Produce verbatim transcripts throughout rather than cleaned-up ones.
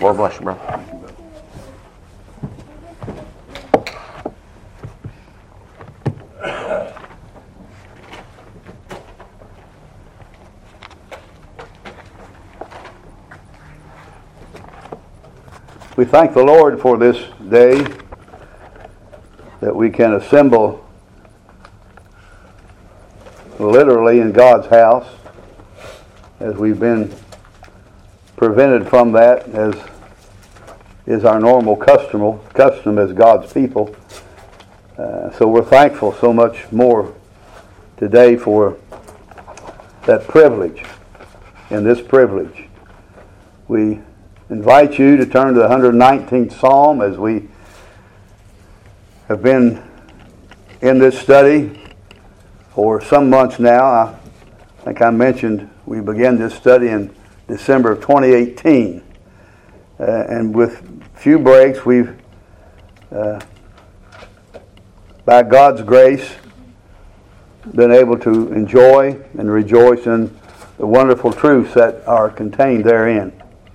Lord bless you, brother. We thank the Lord for this day that we can assemble literally in God's house, as we've been prevented from that, as is our normal custom, custom as God's people. Uh, so we're thankful so much more today for that privilege and this privilege. We invite you to turn to the one hundred nineteenth Psalm as we have been in this study for some months now. I think I mentioned we began this study in December of twenty eighteen. Uh, and with few breaks, we've, uh, by God's grace, been able to enjoy and rejoice in the wonderful truths that are contained therein.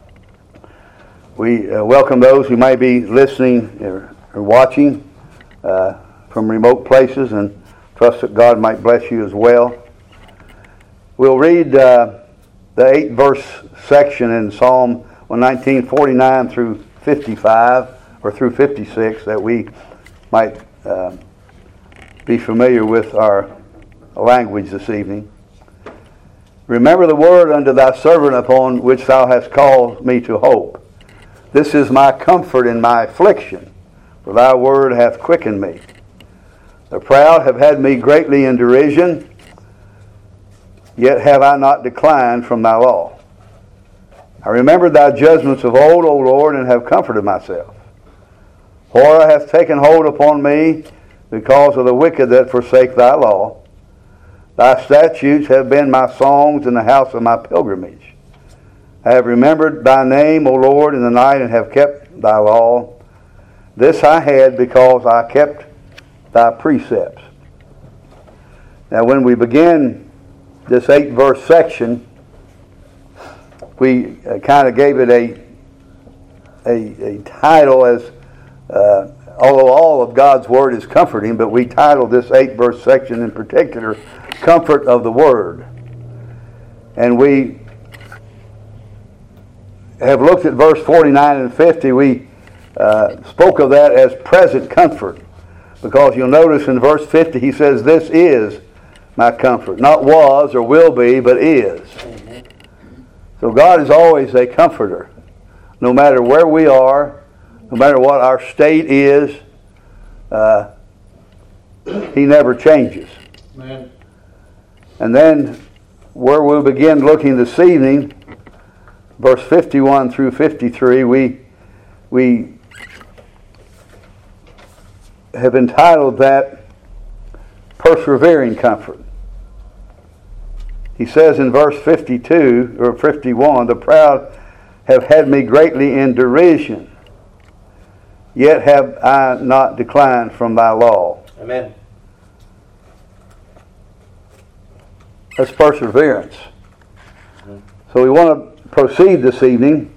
We uh, welcome those who may be listening or, or watching uh, from remote places, and trust that God might bless you as well. We'll read uh, the eight verse section in Psalm one nineteen, forty-nine through fifty-five, or through fifty-six, that we might uh, be familiar with our language this evening. Remember the word unto thy servant upon which thou hast called me to hope. This is my comfort in my affliction, for thy word hath quickened me. The proud have had me greatly in derision, yet have I not declined from thy law. I remembered thy judgments of old, O Lord, and have comforted myself. Horror hath taken hold upon me because of the wicked that forsake thy law. Thy statutes have been my songs in the house of my pilgrimage. I have remembered thy name, O Lord, in the night, and have kept thy law. This I had because I kept thy precepts. Now, when we begin this eight verse section, we uh, kind of gave it a, a, a title as, uh, although all of God's Word is comforting, but we titled this eight verse section in particular, Comfort of the Word. And we have looked at verse forty-nine and fifty. We uh, spoke of that as present comfort, because you'll notice in verse fifty he says, this is my comfort. Not was or will be, but is. Mm-hmm. So God is always a comforter. No matter where we are, no matter what our state is, uh, He never changes. Amen. And then where we'll begin looking this evening, verse fifty-one through fifty-three, we we have entitled that Persevering Comfort. He says in verse fifty-two or fifty-one, the proud have had me greatly in derision, yet have I not declined from thy law. Amen. That's perseverance. Mm-hmm. So we want to proceed this evening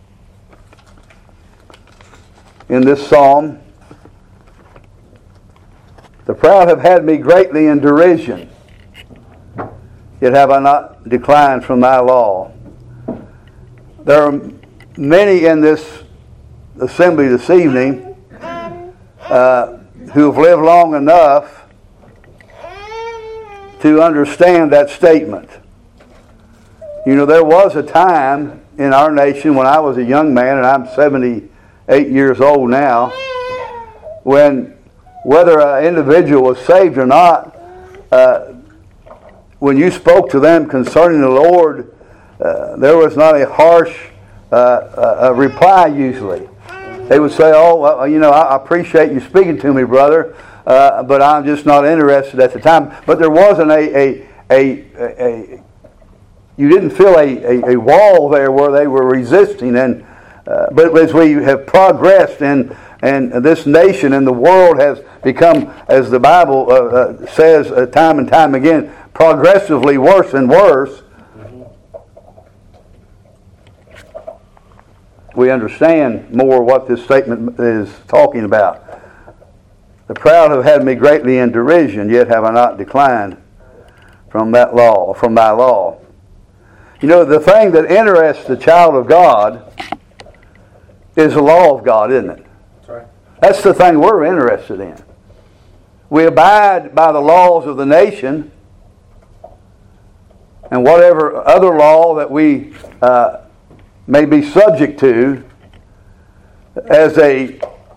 in this psalm. The proud have had me greatly in derision, yet have I not declined from thy law. There are many in this assembly this evening uh, who have lived long enough to understand that statement. You know, there was a time in our nation when I was a young man, and I'm seventy-eight years old now, when whether an individual was saved or not, uh, when you spoke to them concerning the Lord, uh, there was not a harsh uh, uh, reply usually. They would say, oh, well, you know, I appreciate you speaking to me, brother, uh, but I'm just not interested at the time. But there wasn't a... a, a, a, a you didn't feel a, a, a wall there where they were resisting. And uh, but as we have progressed and and this nation and the world has become, as the Bible uh, uh, says uh, time and time again, progressively worse and worse. we understand more what this statement is talking about. The proud have had me greatly in derision, yet have I not declined from that law, from thy law. You know, the thing that interests the child of God is the law of God, isn't it? That's right. That's the thing we're interested in. We abide by the laws of the nation and whatever other law that we uh, may be subject to as a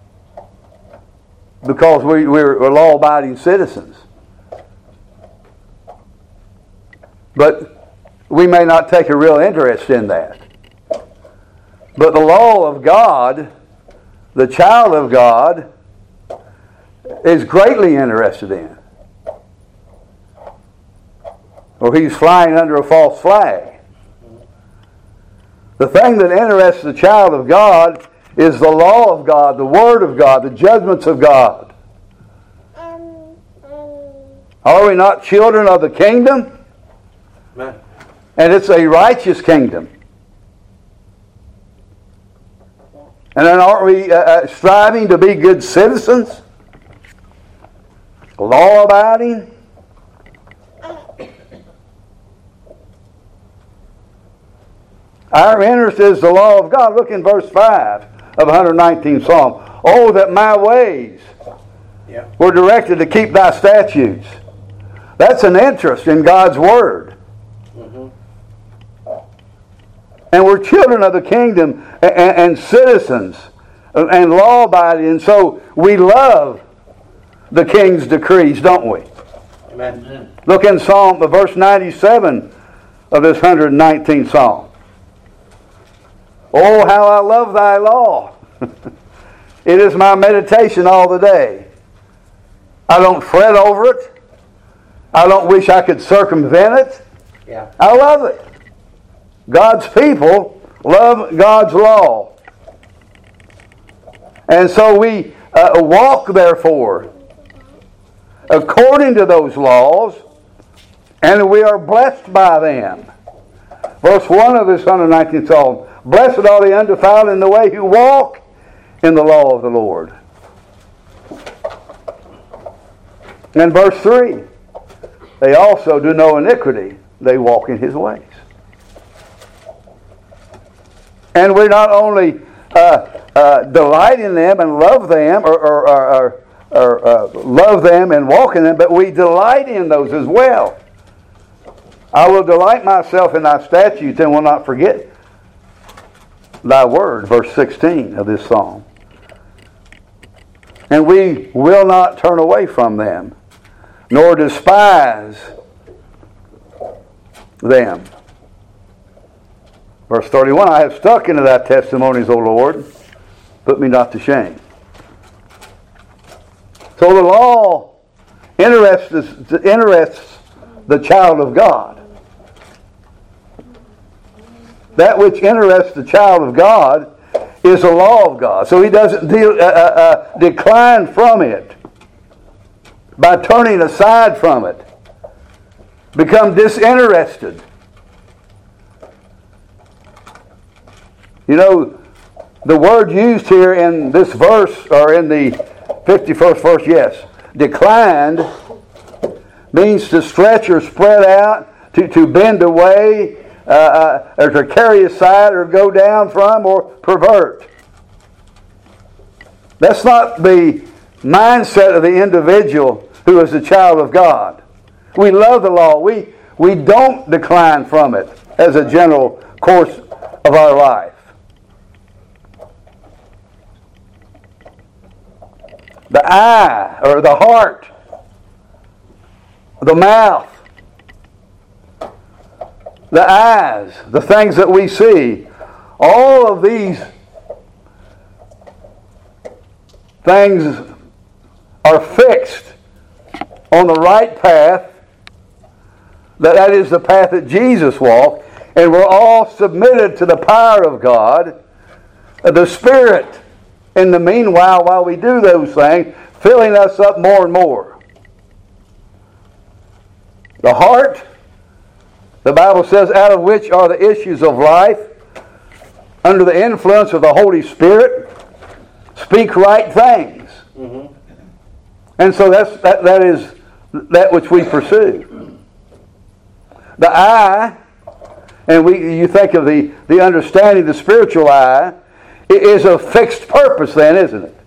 because we, we're law-abiding citizens. But we may not take a real interest in that. But the law of God, the child of God, is greatly interested in. Or he's flying under a false flag. The thing that interests the child of God is the law of God, the Word of God, the judgments of God. Are we not children of the kingdom? Amen. And it's a righteous kingdom. And then aren't we uh, striving to be good citizens? Law-abiding? Our interest is the law of God. Look in verse five of one hundred nineteenth Psalm. Oh, that my ways Yeah. were directed to keep thy statutes. That's an interest in God's Word. Mm-hmm. And we're children of the kingdom and, and citizens and law-abiding. And so we love the King's decrees, don't we? Amen. Look in Psalm, verse ninety-seven of this one hundred nineteenth Psalm. Oh, how I love thy law. It is my meditation all the day. I don't fret over it. I don't wish I could circumvent it. Yeah. I love it. God's people love God's law. And so we uh, walk, therefore, according to those laws, and we are blessed by them. Verse one of this one hundred nineteenth Psalm. Blessed are the undefiled in the way who walk in the law of the Lord. And verse three. They also do no iniquity. They walk in His ways. And we not only uh, uh, delight in them and love them, or, or, or, or uh, love them and walk in them, but we delight in those as well. I will delight myself in thy statutes and will not forget thy word, verse sixteen of this psalm. And we will not turn away from them, nor despise them. Verse thirty-one, I have stuck into thy testimonies, O Lord. Put me not to shame. So the law interests, interests the child of God. That which interests the child of God is the law of God. So he doesn't de- uh, uh, decline from it by turning aside from it. Become disinterested. You know, the word used here in this verse, or in the fifty-first verse, yes, declined, means to stretch or spread out, to, to bend away, uh, uh, or to carry aside, or go down from, or pervert. That's not the mindset of the individual who is a child of God. We love the law. We, we don't decline from it as a general course of our life. The eye, or the heart, the mouth, the eyes, the things that we see, all of these things are fixed on the right path. That, that is the path that Jesus walked. And we're all submitted to the power of God, the Spirit, in the meanwhile, while we do those things, filling us up more and more. The heart, the Bible says, out of which are the issues of life. under the influence of the Holy Spirit, speak right things. Mm-hmm. And so that's that, that is that which we pursue. The eye, and we you think of the, the understanding, the spiritual eye, it is a fixed purpose then, isn't it?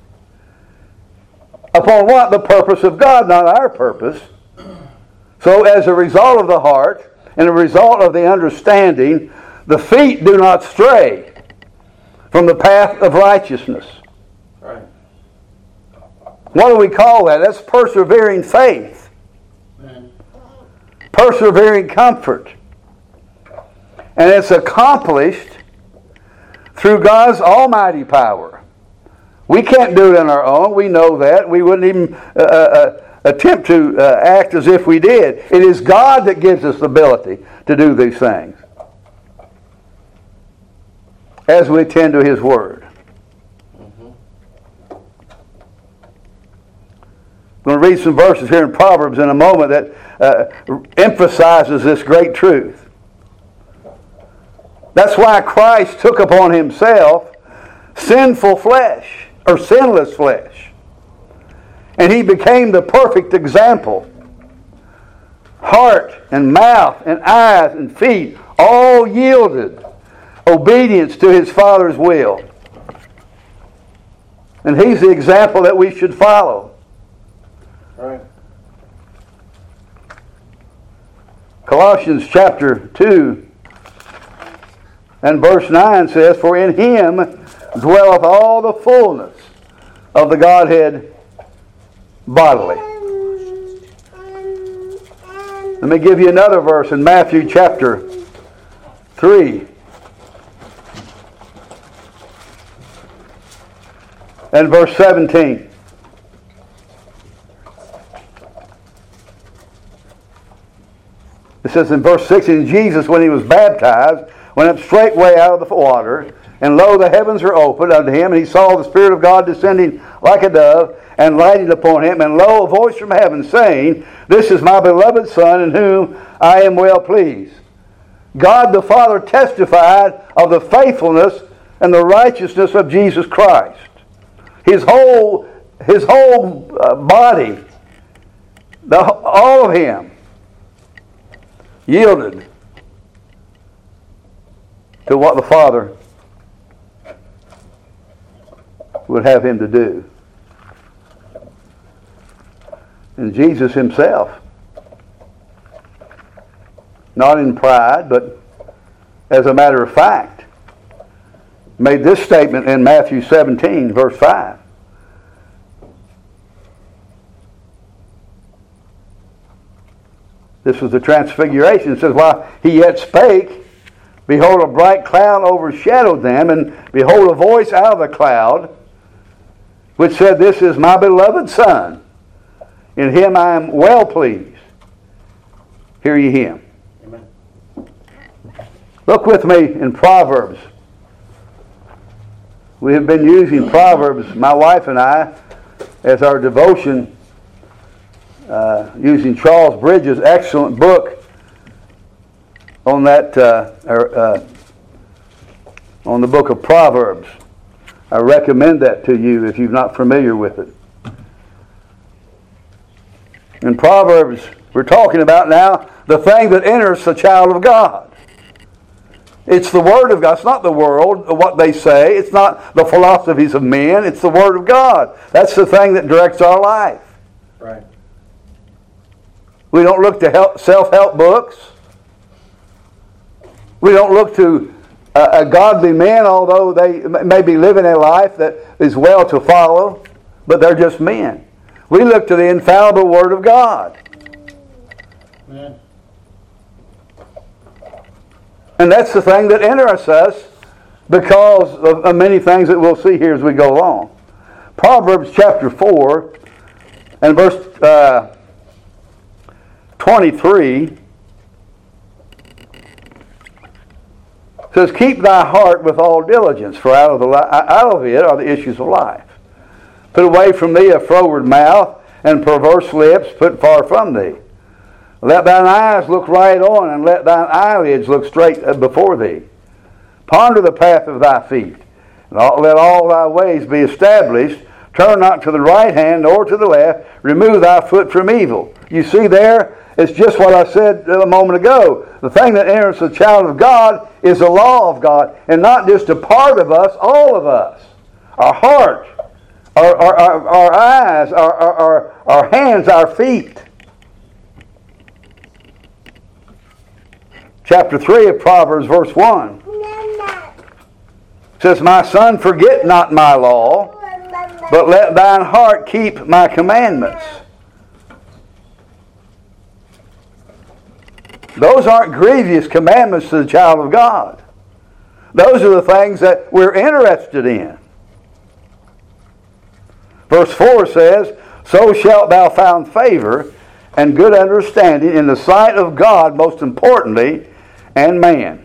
Upon what? The purpose of God, not our purpose. So as a result of the heart, and a result of the understanding, the feet do not stray from the path of righteousness. Right. What do we call that? That's persevering faith. Mm. Persevering comfort. And it's accomplished through God's almighty power. We can't do it on our own. We know that. We wouldn't even uh, uh, attempt to uh, act as if we did. It is God that gives us the ability to do these things as we attend to His Word. Mm-hmm. I'm going to read some verses here in Proverbs in a moment that uh, emphasizes this great truth. That's why Christ took upon Himself sinful flesh, or sinless flesh. And He became the perfect example. Heart and mouth and eyes and feet all yielded obedience to His Father's will. And He's the example that we should follow. Right. Colossians chapter two and verse nine says, "For in Him dwelleth all the fullness of the Godhead bodily." Let me give you another verse in Matthew chapter three and verse seventeen. It says in verse sixteen, Jesus, when He was baptized, went up straightway out of the water, and lo, the heavens were opened unto Him, and He saw the Spirit of God descending like a dove, and lighting upon Him. And lo, a voice from heaven saying, "This is my beloved Son, in whom I am well pleased." God the Father testified of the faithfulness and the righteousness of Jesus Christ. His whole, his whole uh, body, the, all of Him, yielded to what the Father would have Him to do. And Jesus Himself, not in pride, but as a matter of fact, made this statement in Matthew seventeen, verse five. This was the transfiguration. It says, "While He yet spake, behold, a bright cloud overshadowed them, and behold, a voice out of the cloud, which said, This is my beloved Son. In Him I am well pleased. Hear ye Him." Amen. Look with me in Proverbs. We have been using Proverbs, my wife and I, as our devotion, uh, using Charles Bridges' excellent book on that, uh, or, uh, on the book of Proverbs. I recommend that to you if you're not familiar with it. In Proverbs, we're talking about now the thing that enters the child of God. It's the Word of God. It's not the world, what they say. It's not the philosophies of men. It's the Word of God. That's the thing that directs our life. Right. We don't look to help, self-help books. We don't look to a, a godly man, although they may be living a life that is well to follow, but they're just men. We look to the infallible Word of God. Amen. And that's the thing that interests us because of, of many things that we'll see here as we go along. Proverbs chapter four and verse uh, twenty-three says, "Keep thy heart with all diligence, for out of, the li- out of it are the issues of life. Put away from thee a froward mouth, and perverse lips put far from thee. Let thine eyes look right on, and let thine eyelids look straight before thee. Ponder the path of thy feet. And all, let all thy ways be established. Turn not to the right hand nor to the left. Remove thy foot from evil. You see there, it's just what I said a moment ago. The thing that enters the child of God is the law of God. And not just a part of us, all of us. Our heart, our, our, our, our eyes, our, our, our hands, our feet. Chapter three of Proverbs, verse one. It says, my son, forget not my law, but let thine heart keep my commandments. Those aren't grievous commandments to the child of God. Those are the things that we're interested in. Verse four says, so shalt thou find favor and good understanding in the sight of God, most importantly, and man.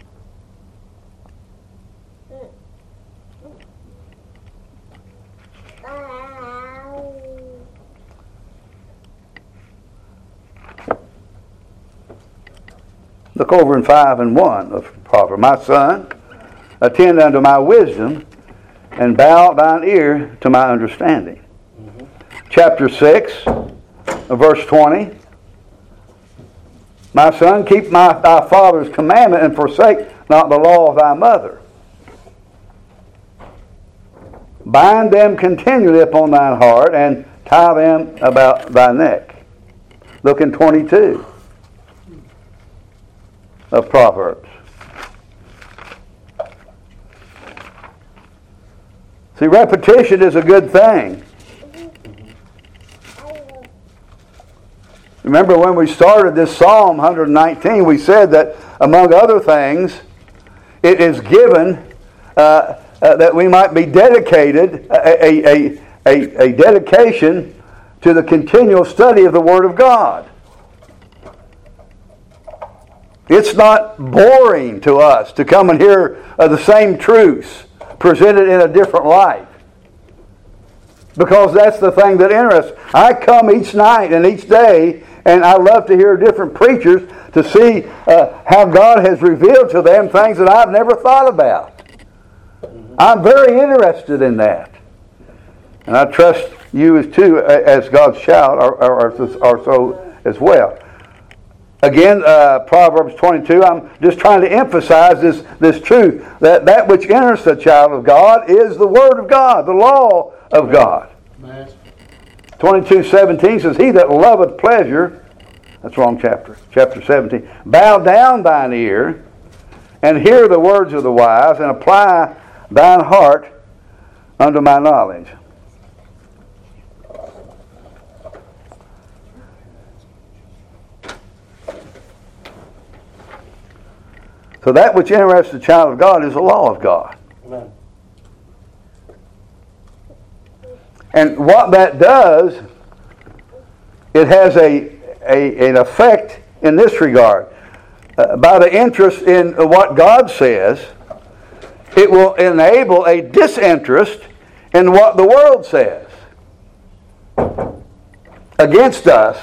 Look over in five and one of Proverbs. My son, attend unto my wisdom, and bow thine ear to my understanding. Mm-hmm. Chapter six, verse twenty. My son, keep my, thy father's commandment, and forsake not the law of thy mother. Bind them continually upon thine heart, and tie them about thy neck. Look in twenty-two of Proverbs. See, repetition is a good thing. Remember when we started this Psalm one nineteen, we said that among other things, it is given uh, uh, that we might be dedicated, a, a, a, a dedication to the continual study of the Word of God. It's not boring to us to come and hear uh, the same truths presented in a different light. Because that's the thing that interests. I come each night and each day, and I love to hear different preachers to see uh, how God has revealed to them things that I've never thought about. I'm very interested in that. And I trust you as too, as God's child, are, are, are so as well. Again, uh, Proverbs twenty-two, I'm just trying to emphasize this, this truth, that that which enters the child of God is the Word of God, the law of God. twenty-two seventeen says, he that loveth pleasure, that's wrong chapter, chapter seventeen, bow down thine ear, and hear the words of the wise, and apply thine heart unto my knowledge. So that which interests the child of God is the law of God. Amen. And what that does, it has a, a an effect in this regard. Uh, by the interest in what God says, it will enable a disinterest in what the world says against us.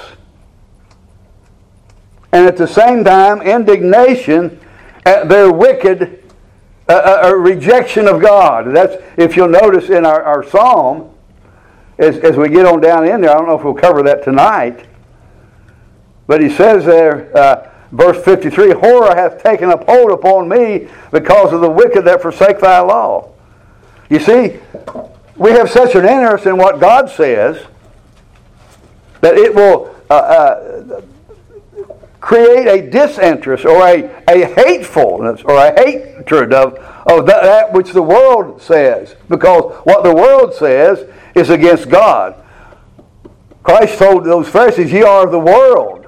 And at the same time, indignation at their wicked uh, uh, rejection of God. That's, if you'll notice in our, our psalm, as, as we get on down in there, I don't know if we'll cover that tonight, but he says there, uh, verse fifty-three, horror hath taken up hold upon me because of the wicked that forsake thy law. You see, we have such an interest in what God says that it will uh, uh, create a disinterest or a, a hatefulness or a hatred of, of that, that which the world says. Because what the world says is against God. Christ told those Pharisees, ye are of the world,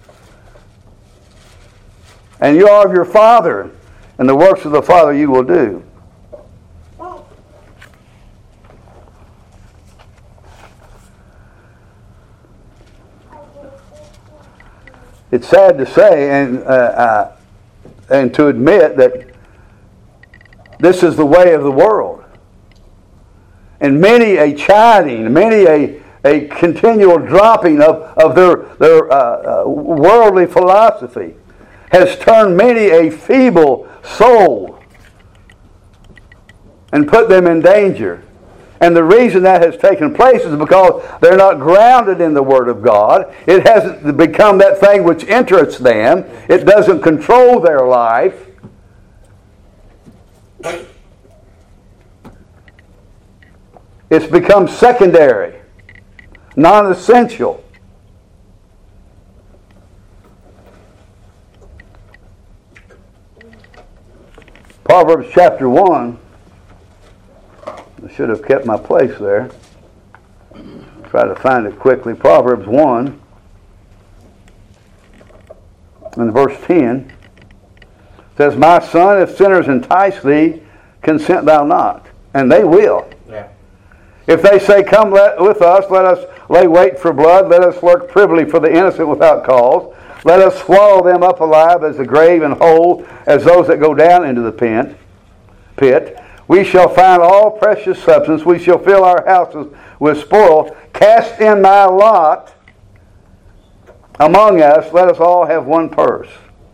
and you are of your father, and the works of the Father you will do. It's sad to say and uh, uh, and to admit that this is the way of the world. And many a chiding, many a, a continual dropping of, of their, their uh, uh, worldly philosophy has turned many a feeble soul and put them in danger. And the reason that has taken place is because they're not grounded in the Word of God. It hasn't become that thing which interests them. It doesn't control their life. It's become secondary, non-essential. Proverbs chapter one. I should have kept my place there. Try to find it quickly. Proverbs one and verse ten says, "My son, if sinners entice thee, consent thou not." And they will. Yeah. If they say, "Come let, with us, let us lay wait for blood, let us lurk privily for the innocent without cause. Let us swallow them up alive as the grave, and whole as those that go down into the pit. pit. We shall find all precious substance. We shall fill our houses with spoil. Cast in thy lot among us. Let us all have one purse."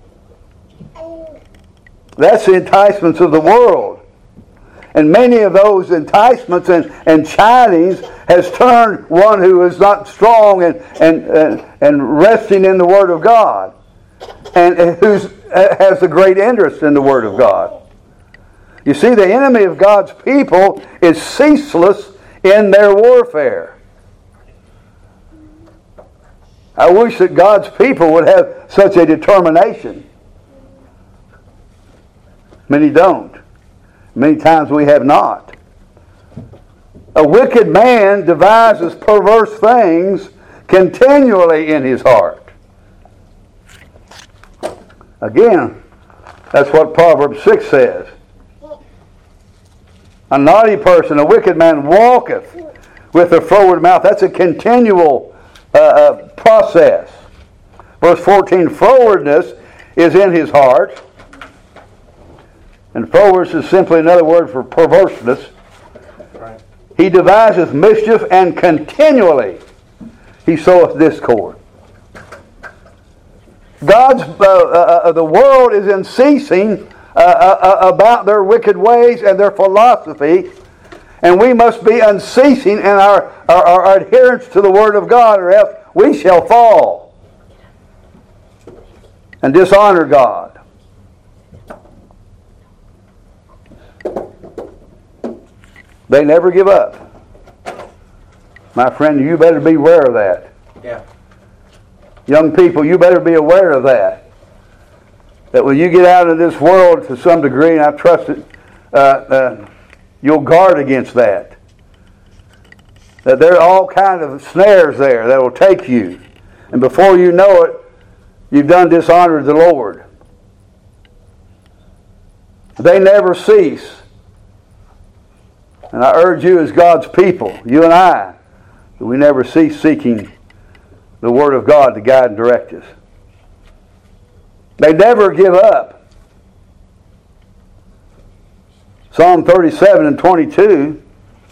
That's the enticements of the world. And many of those enticements and, and chidings has turned one who is not strong and, and, and, and resting in the Word of God, and who has a great interest in the Word of God. You see, the enemy of God's people is ceaseless in their warfare. I wish that God's people would have such a determination. Many don't. Many times we have not. A wicked man devises perverse things continually in his heart. Again, that's what Proverbs six says. A naughty person, a wicked man, walketh with a froward mouth. That's a continual uh, uh, process. Verse fourteen, frowardness is in his heart. And frowardness is simply another word for perverseness. Right. He deviseth mischief, and continually he soweth discord. God's uh, uh, the world is unceasing uh, uh, about their wicked ways and their philosophy, and we must be unceasing in our, our, our adherence to the Word of God, or else we shall fall and dishonor God. They never give up. My friend, you better be aware of that. Yeah. Young people, you better be aware of that. That when you get out of this world to some degree, and I trust it, uh, uh, you'll guard against that. That there are all kinds of snares there that will take you. And before you know it, you've done dishonored the Lord. They never cease. And I urge you as God's people, you and I, that we never cease seeking the Word of God to guide and direct us. They never give up. Psalm thirty-seven and twenty-two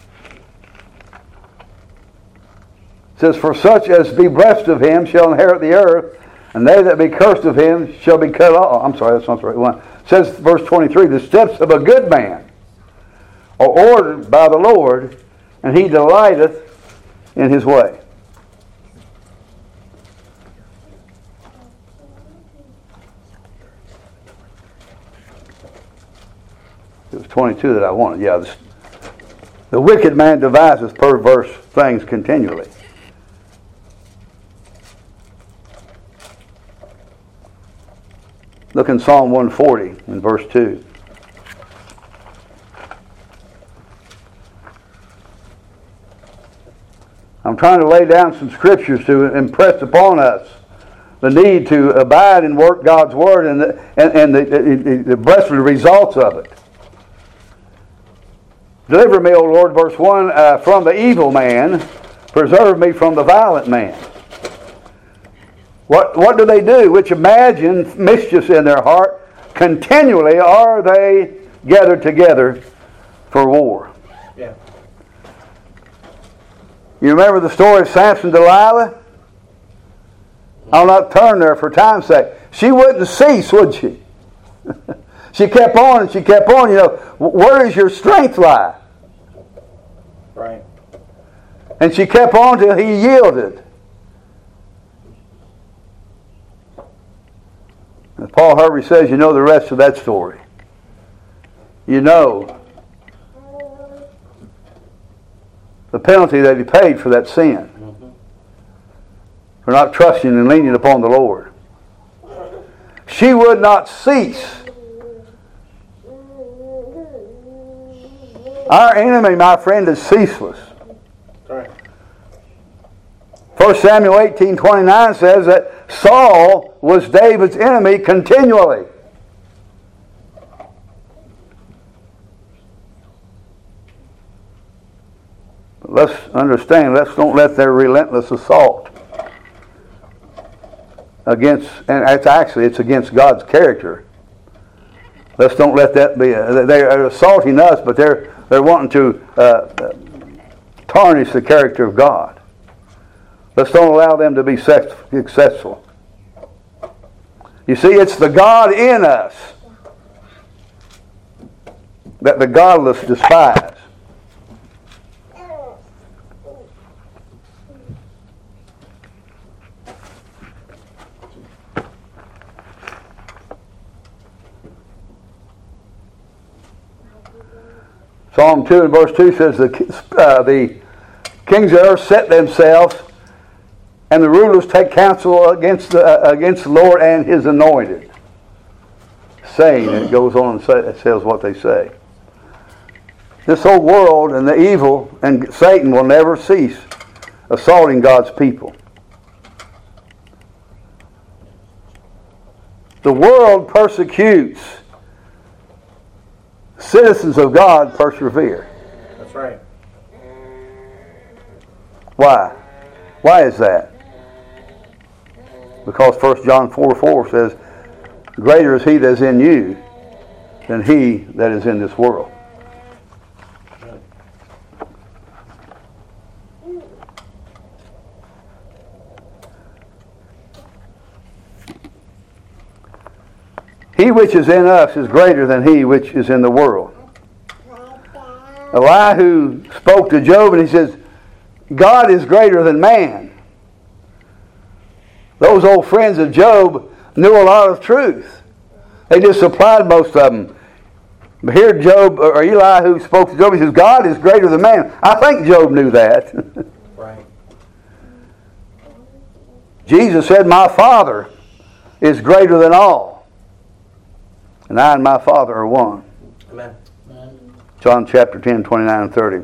says, "For such as be blessed of him shall inherit the earth, and they that be cursed of him shall be cut off." I'm sorry, that's not the right one. It says, verse twenty-three, "The steps of a good man are ordered by the Lord, and he delighteth in his way." It was twenty-two that I wanted. Yeah, this, the wicked man devises perverse things continually. Look in Psalm one forty in verse two. I'm trying to lay down some scriptures to impress upon us the need to abide and work God's Word, and the, and, and the, the, the blessed results of it. "Deliver me, O Lord," verse one, uh, "from the evil man. Preserve me from the violent man." What, what do they do? Which imagine mischiefs in their heart. Continually are they gathered together for war. Yeah. You remember the story of Samson and Delilah? I'll not turn there for time's sake. She wouldn't cease, would she? She kept on and she kept on. You know, where does your strength lie? Right. And she kept on till he yielded. As Paul Harvey says, you know the rest of that story. You know the penalty that he paid for that sin. Mm-hmm. For not trusting and leaning upon the Lord. She would not cease. Our enemy, my friend, is ceaseless. Right. First Samuel eighteen twenty-nine says that Saul was David's enemy continually. But let's understand, let's don't let their relentless assault against, and it's actually it's against God's character. Let's don't let that be. A, they're assaulting us, but they're they're wanting to uh, tarnish the character of God. Let's don't allow them to be successful. You see, it's the God in us that the godless despise. Psalm two and verse two says, the, uh, the kings of earth set themselves, and the rulers take counsel against the, uh, against the Lord and His anointed. Saying, and it goes on and say, it says what they say. This whole world and the evil and Satan will never cease assaulting God's people. The world persecutes. Citizens of God persevere. That's right. Why? Why is that? Because First John four four says, greater is he that is in you than he that is in this world. He which is in us is greater than he which is in the world. Elihu spoke to Job and he says, God is greater than man. Those old friends of Job knew a lot of truth. They just applied most of them. But here Job, or Elihu spoke to Job, he says, God is greater than man. I think Job knew that. Right. Jesus said, my Father is greater than all. And I and my Father are one. Amen. Amen. John chapter ten, twenty-nine and thirty.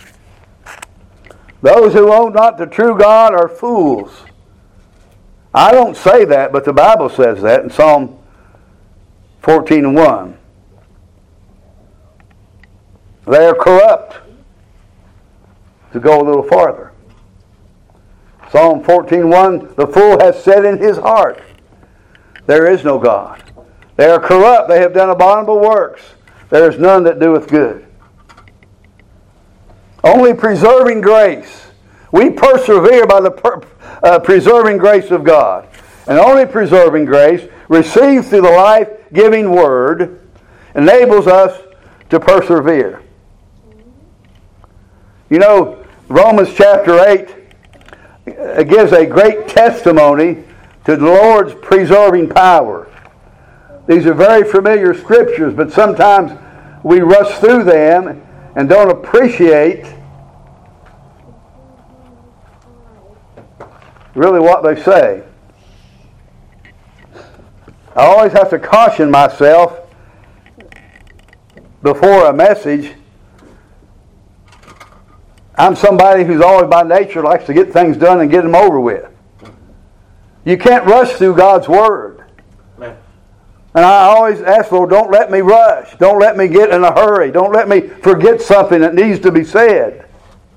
Those who own not the true God are fools. I don't say that, but the Bible says that in Psalm fourteen and one. They are corrupt. To go a little farther. Psalm fourteen and one, the fool has said in his heart, there is no God. They are corrupt. They have done abominable works. There is none that doeth good. Only preserving grace. We persevere by the per, uh, preserving grace of God. And only preserving grace, received through the life-giving Word, enables us to persevere. You know, Romans chapter eight uh, gives a great testimony to the Lord's preserving power. These are very familiar scriptures, but sometimes we rush through them and don't appreciate really what they say. I always have to caution myself before a message. I'm somebody who's always by nature likes to get things done and get them over with. You can't rush through God's Word. Amen. And I always ask, Lord, don't let me rush. Don't let me get in a hurry. Don't let me forget something that needs to be said.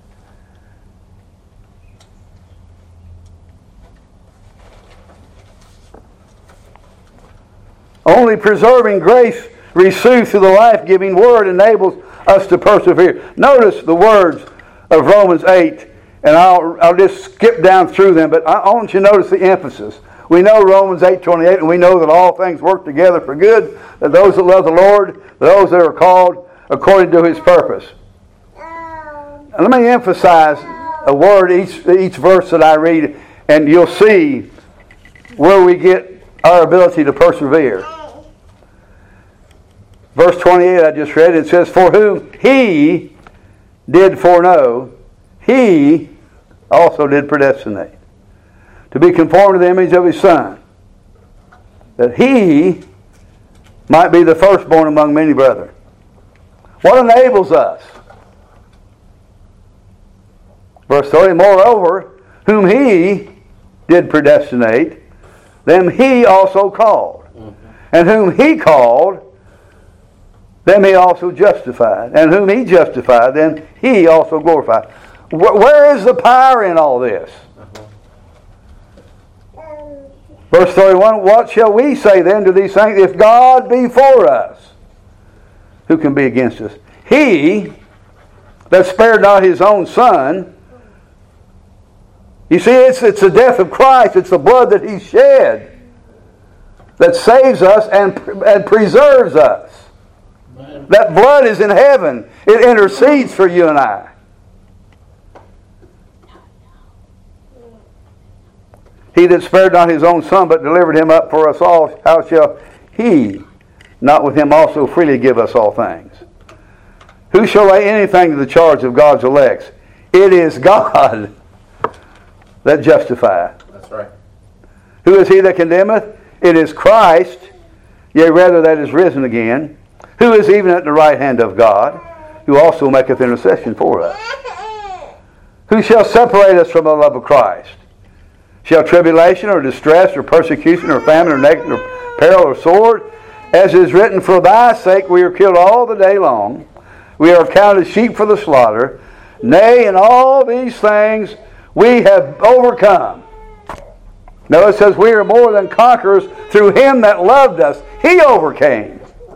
Only preserving grace received through the life-giving Word enables us to persevere. Notice the words of Romans eight, and I'll, I'll just skip down through them, but I want you to notice the emphasis. We know Romans eight twenty-eight, and we know that all things work together for good, that those that love the Lord, those that are called according to His purpose. And let me emphasize a word each, each verse that I read, and you'll see where we get our ability to persevere. Verse twenty-eight I just read, it says, for whom He did foreknow, He also did predestinate, to be conformed to the image of His Son, that He might be the firstborn among many brethren. What enables us? Verse thirty, moreover, whom He did predestinate, them He also called. Mm-hmm. And whom He called, them He also justified. And whom He justified, them He also glorified. Where is the power in all this? Verse thirty-one, what shall we say then to these things? If God be for us, who can be against us? He that spared not His own Son. You see, it's, it's the death of Christ, it's the blood that He shed that saves us and, and preserves us. Man. That blood is in heaven. It intercedes for you and I. He that spared not His own Son, but delivered Him up for us all, how shall He not with Him also freely give us all things? Who shall lay anything to the charge of God's elects? It is God that justifieth. That's right. Who is he that condemneth? It is Christ, yea rather that is risen again, who is even at the right hand of God, who also maketh intercession for us. Who shall separate us from the love of Christ? Shall tribulation or distress or persecution or famine or nakedness or peril or sword? As is written, for thy sake we are killed all the day long. We are counted sheep for the slaughter. Nay, in all these things we have overcome. Now it says we are more than conquerors through Him that loved us. He overcame.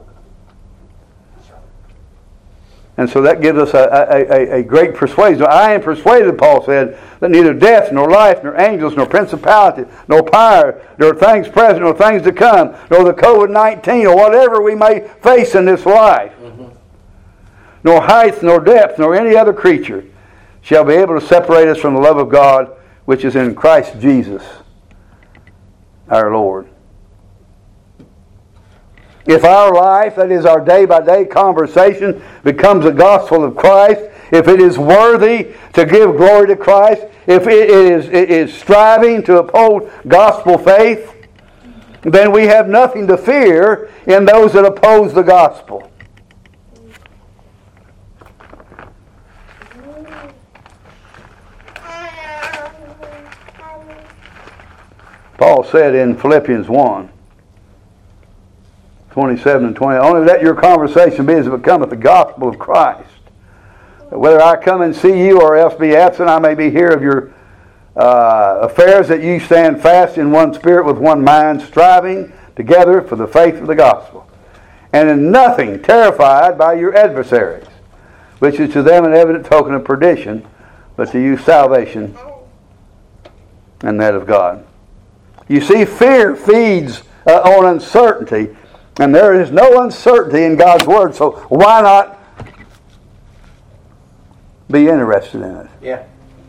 And so that gives us a, a, a great persuasion. I am persuaded, Paul said, that neither death, nor life, nor angels, nor principality, nor power, nor things present, nor things to come, nor the covid nineteen, or whatever we may face in this life, mm-hmm. nor height, nor depth, nor any other creature shall be able to separate us from the love of God, which is in Christ Jesus, our Lord. If our life, that is our day-by-day conversation, becomes the gospel of Christ, if it is worthy to give glory to Christ, if it is, it is striving to uphold gospel faith, then we have nothing to fear in those that oppose the gospel. Paul said in Philippians one, twenty-seven and twenty, only let your conversation be as it becometh the gospel of Christ. Whether I come and see you or else be absent, I may be here of your uh, affairs, that you stand fast in one spirit with one mind, striving together for the faith of the gospel. And in nothing terrified by your adversaries, which is to them an evident token of perdition, but to you salvation and that of God. You see, fear feeds uh, on uncertainty. And there is no uncertainty in God's Word, so why not be interested in it? Yeah.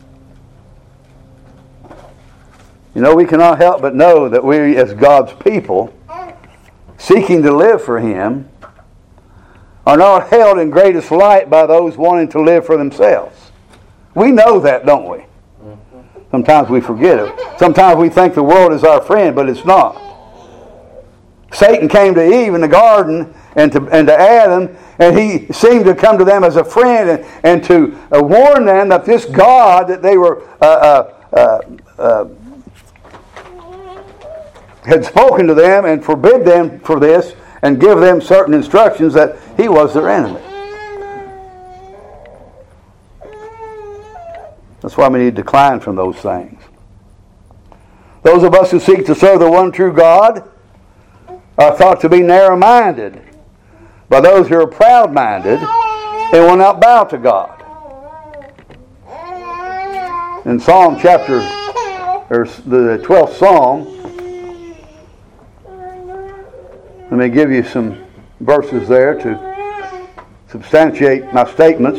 You know, we cannot help but know that we, as God's people, seeking to live for Him, are not held in greatest light by those wanting to live for themselves. We know that, don't we? Sometimes we forget it. Sometimes we think the world is our friend, but it's not. Satan came to Eve in the garden and to, and to Adam, and he seemed to come to them as a friend and, and to uh, warn them that this God that they were uh, uh, uh, uh, had spoken to them and forbid them for this and give them certain instructions, that he was their enemy. That's why we need to decline from those things. Those of us who seek to serve the one true God are thought to be narrow-minded by those who are proud-minded and will not bow to God. In Psalm chapter, or the twelfth Psalm, Let me give you some verses there to substantiate my statements.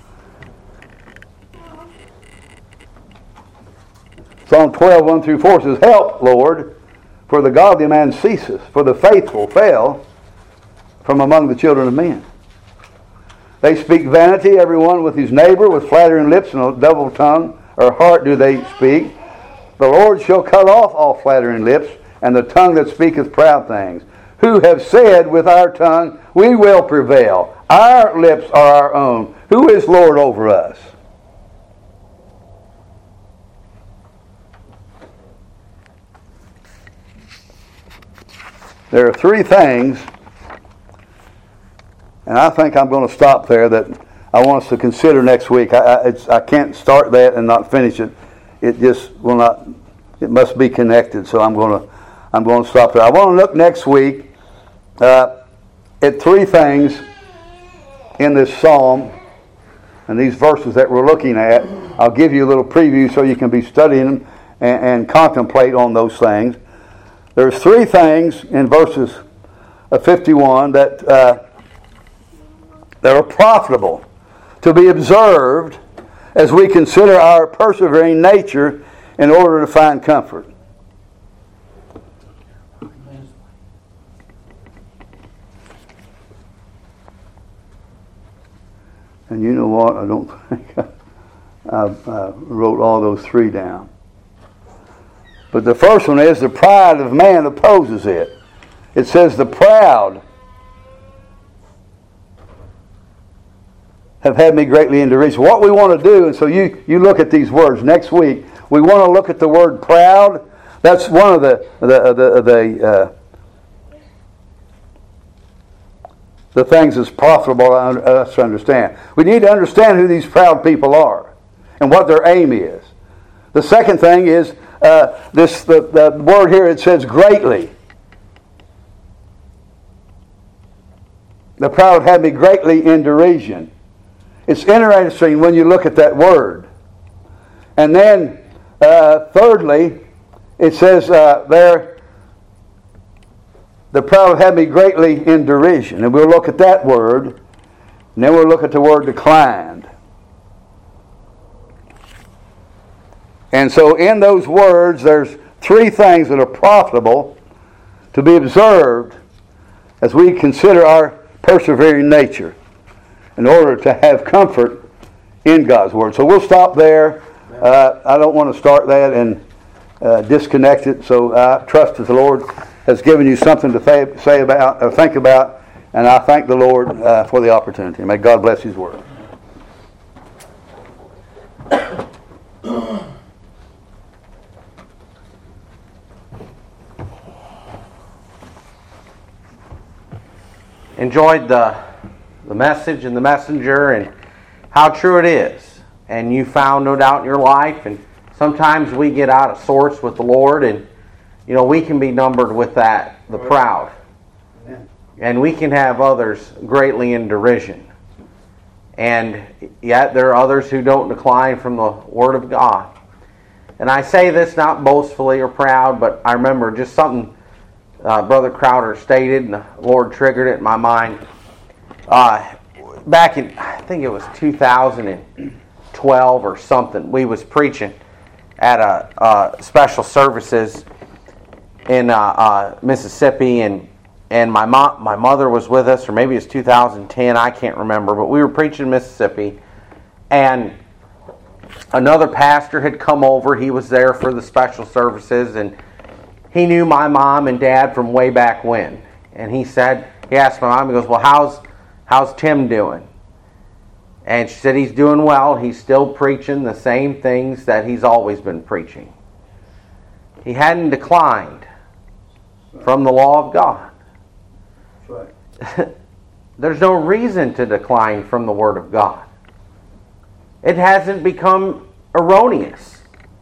Psalm twelve, one through four says, "Help, Lord, for the godly man ceaseth, for the faithful fail from among the children of men. They speak vanity, everyone with his neighbor, with flattering lips and a double tongue or heart do they speak. The Lord shall cut off all flattering lips, and the tongue that speaketh proud things. Who have said with our tongue, we will prevail. Our lips are our own. Who is Lord over us?" There are three things, and I think I'm going to stop there, that I want us to consider next week. I, I, it's, I can't start that and not finish it. It just will not. It must be connected. So I'm going to. I'm going to stop there. I want to look next week uh, at three things in this psalm and these verses that we're looking at. I'll give you a little preview so you can be studying them and, and contemplate on those things. There's three things in verses fifty-one that uh, that are profitable to be observed as we consider our persevering nature in order to find comfort. And you know what? I don't think I, I, I wrote all those three down. But the first one is the pride of man opposes it. It says the proud have had me greatly in derision. What we want to do, and so you, you look at these words next week, we want to look at the word proud. That's one of the the the, the uh, the things that's profitable for us to understand. We need to understand who these proud people are and what their aim is. The second thing is uh, this the, the word here, it says greatly. The proud have me greatly in derision. It's interesting when you look at that word. And then, uh, thirdly, it says uh, there, the proud have me greatly in derision. And we'll look at that word, and then we'll look at the word declined. And so in those words, there's three things that are profitable to be observed as we consider our persevering nature in order to have comfort in God's Word. So we'll stop there. Uh, I don't want to start that and uh, disconnect it. So I trust that the Lord has given you something to th- say about, or think about, and I thank the Lord uh, for the opportunity. May God bless His Word. Enjoyed the the message and the messenger and how true it is. And you found no doubt in your life. And sometimes we get out of sorts with the Lord, and you know we can be numbered with that, the proud. And we can have others greatly in derision. And yet there are others who don't decline from the Word of God. And I say this not boastfully or proud, but I remember just something uh, Brother Crowder stated, and the Lord triggered it in my mind. Uh, back in, I think it was two thousand twelve or something, we was preaching at a uh, special services in uh, uh, Mississippi, and and my mom, my mother was with us, or maybe it was two thousand ten, I can't remember, but we were preaching in Mississippi, and another pastor had come over. He was there for the special services, and he knew my mom and dad from way back when. And he said, he asked my mom, he goes, "Well, how's how's Tim doing?" And she said, "He's doing well. He's still preaching the same things that he's always been preaching. He hadn't declined from the law of God." Right. There's no reason to decline from the Word of God. It hasn't become erroneous.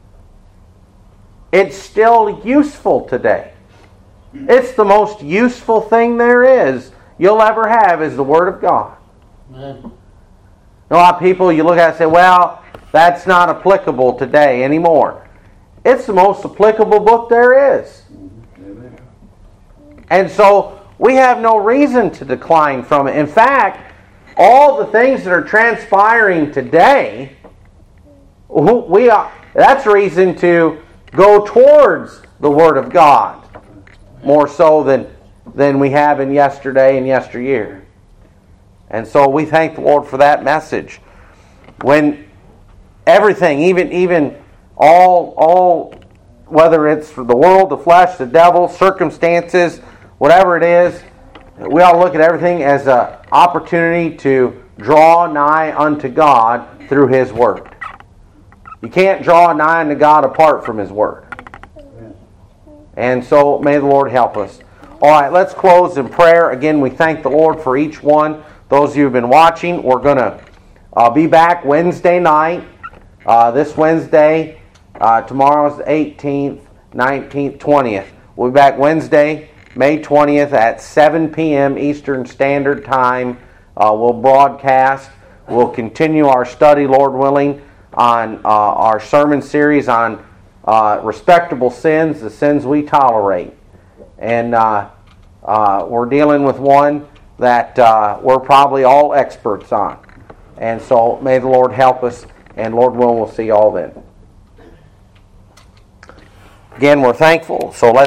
It's still useful today. It's the most useful thing there is you'll ever have is the Word of God. Amen. A lot of people, you look at it and say, well, that's not applicable today anymore. It's the most applicable book there is. Amen. And so we have no reason to decline from it. In fact, all the things that are transpiring today, we are, that's reason to go towards the Word of God more so than, than we have in yesterday and yesteryear. And so we thank the Lord for that message. When everything, even even all all whether it's for the world, the flesh, the devil, circumstances, whatever it is, we ought to look at everything as an opportunity to draw nigh unto God through His Word. You can't draw nigh unto God apart from His Word. And so may the Lord help us. All right, let's close in prayer. Again, we thank the Lord for each one. Those of you who have been watching, we're going to uh, be back Wednesday night. Uh, this Wednesday, uh, tomorrow's the eighteenth, nineteenth, twentieth. We'll be back Wednesday, May twentieth at seven p.m. Eastern Standard Time. Uh, we'll broadcast. We'll continue our study, Lord willing, on uh, our sermon series on uh, respectable sins, the sins we tolerate. And uh, uh, we're dealing with one that uh, we're probably all experts on. And so may the Lord help us, and Lord willing, we'll see you all then. Again, we're thankful. So let's